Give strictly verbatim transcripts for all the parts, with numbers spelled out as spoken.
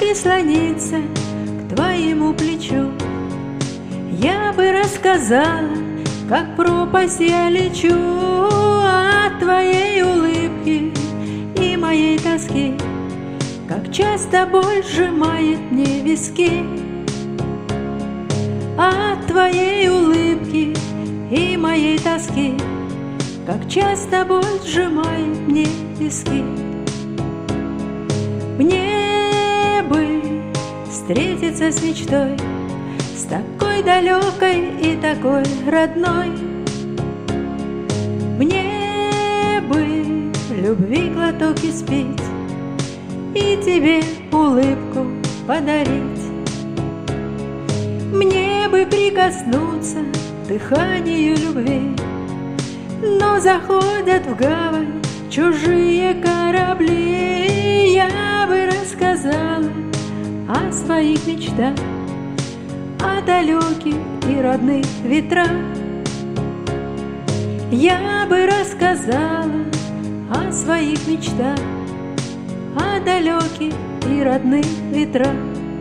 прислониться к твоему плечу. Я бы рассказала, как пропасть я лечу от твоей улыбки и моей тоски, как часто боль сжимает мне виски. От твоей улыбки и моей тоски, как часто боль сжимает мне виски. Мне бы встретиться с мечтой, с такой далекой и такой родной. Мне бы любви глоток испить и тебе улыбку подарить. Мне бы прикоснуться к дыханию любви, но заходят в гавань чужие корабли. Я бы рассказала о своих мечтах, о далеких и родных ветрах. Я бы рассказала о своих мечтах, о далеких и родных ветрах.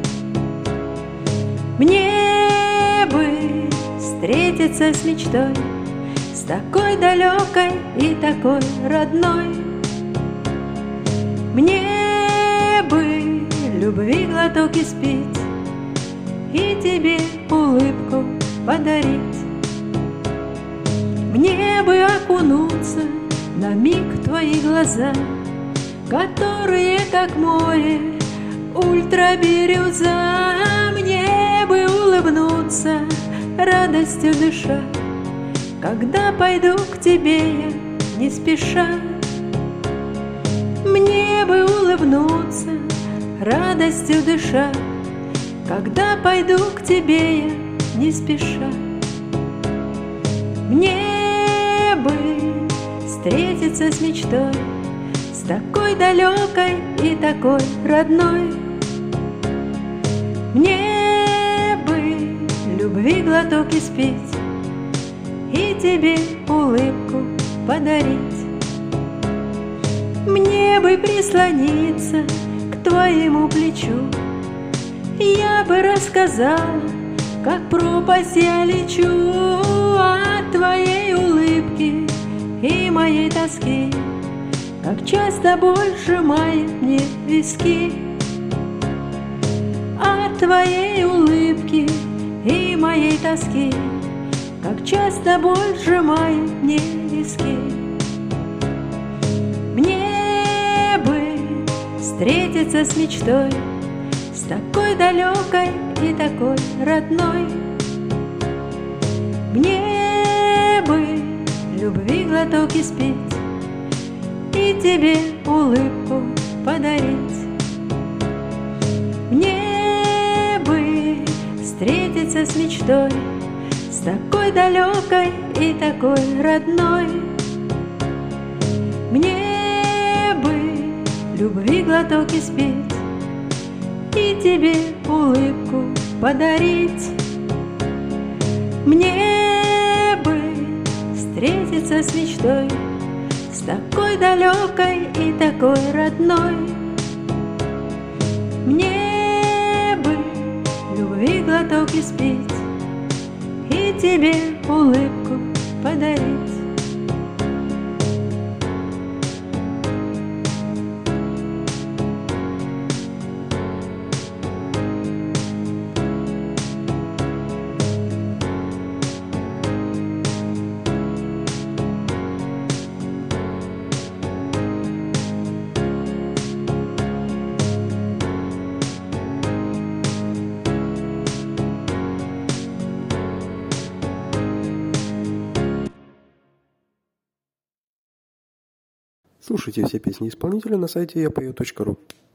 Мне бы встретиться с мечтой, с такой далекой и такой родной. Мне бы любви глоток испить и тебе улыбку подарить. Мне бы окунуться на миг в твои глаза, которые, как море, ультрабирюза. Мне бы улыбнуться, радостью дыша, когда пойду к тебе я не спеша. Мне бы улыбнуться, радостью дыша, когда пойду к тебе я не спеша. Мне бы встретиться с мечтой, с такой далекой и такой родной. Мне бы любви глоток испить и тебе улыбку подарить. Мне бы прислониться к твоему плечу. Я бы рассказала, как пропасть я лечу от твоей улыбки и моей тоски, как часто боль сжимает мне виски. От твоей улыбки и моей тоски, как часто боль сжимает мне виски. Мне бы встретиться с мечтой, с такой далекой и такой родной. Мне бы любви глоток испить и тебе улыбку подарить. Мне бы встретиться с мечтой, с такой далекой и такой родной. Мне бы любви глоток испить и тебе улыбку подарить. Мне бы встретиться с мечтой, с такой далекой и такой родной. Мне бы любви глоток испить и тебе улыбку подарить. Слушайте все песни исполнителя на сайте я пою точка ру.